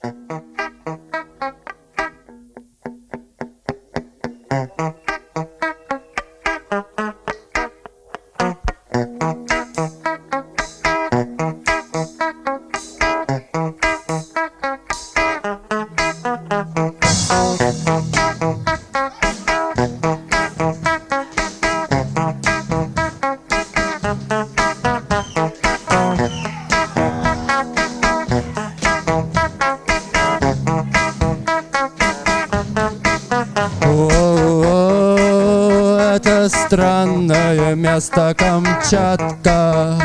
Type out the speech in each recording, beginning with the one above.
Это странное место Камчатка.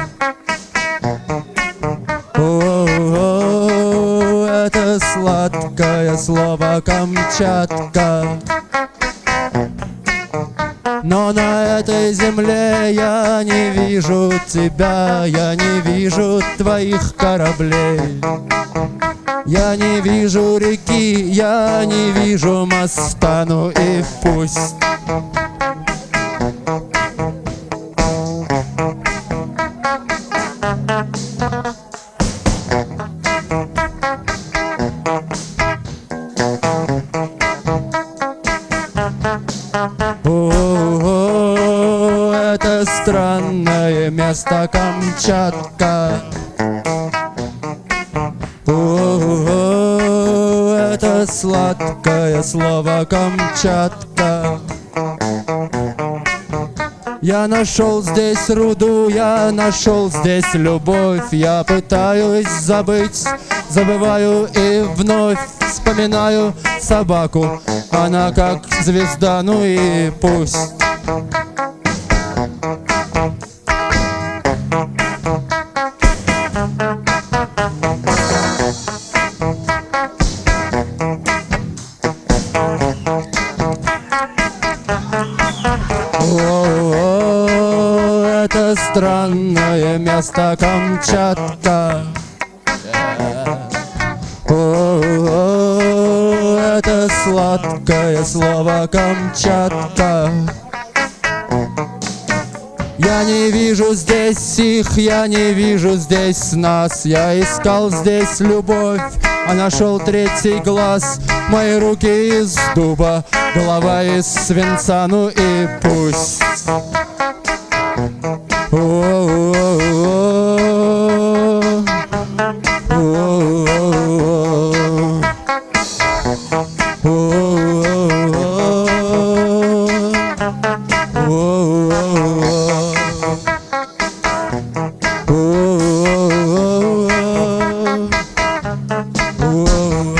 Это сладкое слово Камчатка. Но на этой земле я не вижу тебя, я не вижу твоих кораблей. Я не вижу реки, я не вижу моста, ну и пусть. Это странное место Камчатка. Это сладкое слово Камчатка. Я нашел здесь руду, я нашел здесь любовь. Я пытаюсь забыть, забываю и вновь вспоминаю собаку. Она как звезда, ну и пусть. Это странное место Камчатка. Это сладкое слово Камчатка. Я не вижу здесь их, я не вижу здесь нас. Я искал здесь любовь, а нашел третий глаз. Мои руки из дуба, голова из свинца, ну и пусть. Oh